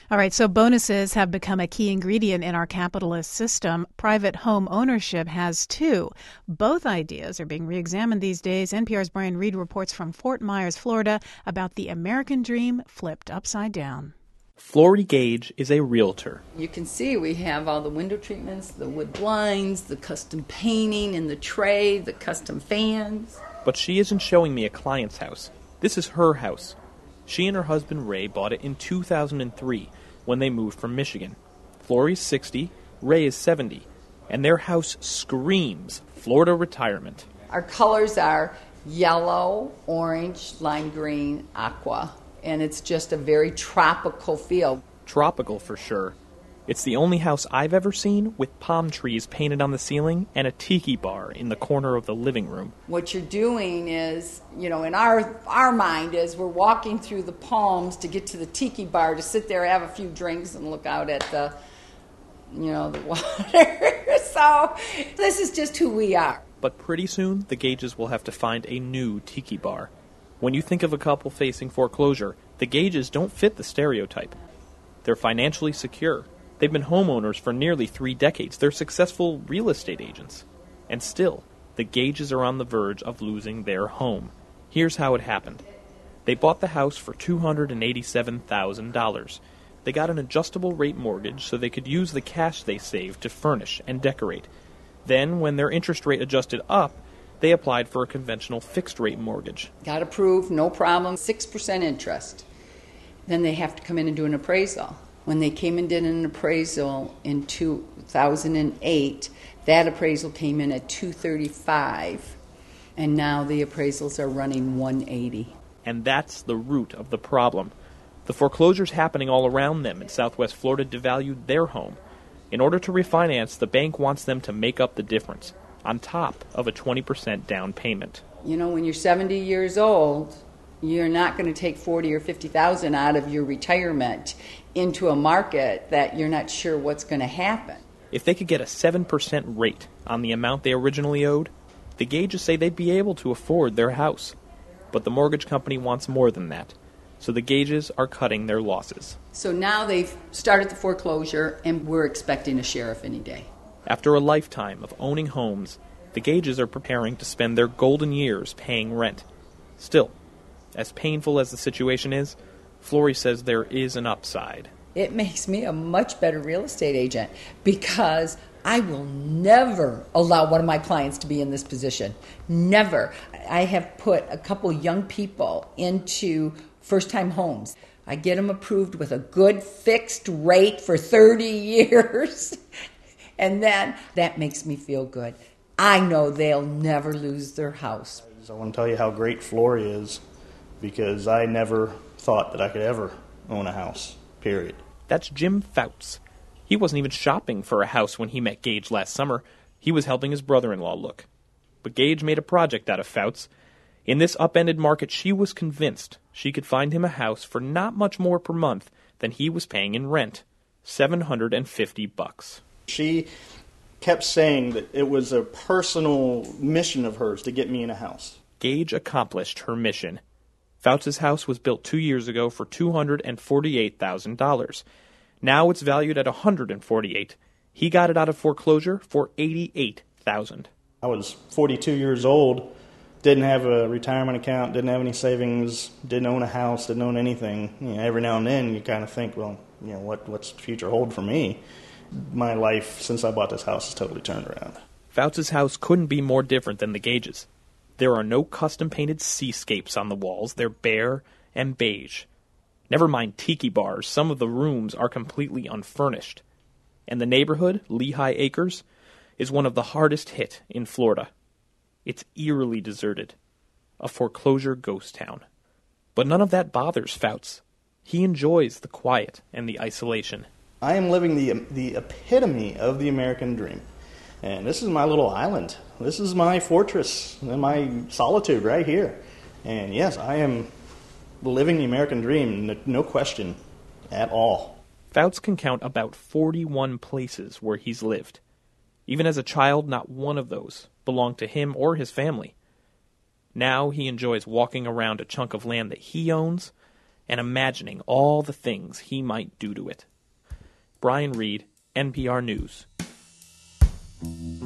All right, so bonuses have become a key ingredient in our capitalist system. Private home ownership has too. Both ideas are being re-examined these days. NPR's Brian Reed reports from Fort Myers, Florida, about the American dream flipped upside down. Flory Gage is a realtor. You can see we have all the window treatments, the wood blinds, the custom painting in the tray, the custom fans. But she isn't showing me a client's house. This is her house. She and her husband Ray bought it in 2003 when they moved from Michigan. Flory's 60, Ray is 70, and their house screams Florida retirement. Our colors are yellow, orange, lime green, aqua. And it's just a very tropical feel. Tropical for sure. It's the only house I've ever seen with palm trees painted on the ceiling and a tiki bar in the corner of the living room. What you're doing is, in our mind is we're walking through the palms to get to the tiki bar to sit there, have a few drinks, and look out at the water. So this is just who we are. But pretty soon, the Gages will have to find a new tiki bar. When you think of a couple facing foreclosure, the Gages don't fit the stereotype. They're financially secure. They've been homeowners for nearly 3 decades. They're successful real estate agents. And still, the Gages are on the verge of losing their home. Here's how it happened. They bought the house for $287,000. They got an adjustable rate mortgage so they could use the cash they saved to furnish and decorate. Then, when their interest rate adjusted up, they applied for a conventional fixed-rate mortgage. Got approved, no problem, 6% interest. Then they have to come in and do an appraisal. When they came and did an appraisal in 2008, that appraisal came in at $235, and now the appraisals are running $180. And that's the root of the problem. The foreclosures happening all around them in Southwest Florida devalued their home. In order to refinance, the bank wants them to make up the difference, on top of a 20% down payment. When you're 70 years old, you're not going to take $40,000 or $50,000 out of your retirement into a market that you're not sure what's going to happen. If they could get a 7% rate on the amount they originally owed, the Gages say they'd be able to afford their house. But the mortgage company wants more than that, so the Gages are cutting their losses. So now they've started the foreclosure, and we're expecting a sheriff any day. After a lifetime of owning homes, the Gages are preparing to spend their golden years paying rent. Still, as painful as the situation is, Flory says there is an upside. It makes me a much better real estate agent because I will never allow one of my clients to be in this position. Never. I have put a couple young people into first-time homes. I get them approved with a good fixed rate for 30 years. And then that makes me feel good. I know they'll never lose their house. I want to tell you how great Flory is because I never thought that I could ever own a house, period. That's Jim Fouts. He wasn't even shopping for a house when he met Gage last summer. He was helping his brother-in-law look. But Gage made a project out of Fouts. In this upended market, she was convinced she could find him a house for not much more per month than he was paying in rent, $750. She kept saying that it was a personal mission of hers to get me in a house. Gage accomplished her mission. Fouts' house was built 2 years ago for $248,000. Now it's valued at $148,000. He got it out of foreclosure for $88,000. I was 42 years old, didn't have a retirement account, didn't have any savings, didn't own a house, didn't own anything. Every now and then you kind of think, well, what's the future hold for me? My life since I bought this house has totally turned around. Fouts' house couldn't be more different than the Gages'. There are no custom-painted seascapes on the walls. They're bare and beige. Never mind tiki bars, some of the rooms are completely unfurnished. And the neighborhood, Lehigh Acres, is one of the hardest hit in Florida. It's eerily deserted, a foreclosure ghost town. But none of that bothers Fouts. He enjoys the quiet and the isolation. I am living the epitome of the American dream. And this is my little island. This is my fortress and my solitude right here. And yes, I am living the American dream, no question at all. Fouts can count about 41 places where he's lived. Even as a child, not one of those belonged to him or his family. Now he enjoys walking around a chunk of land that he owns and imagining all the things he might do to it. Brian Reed, NPR News.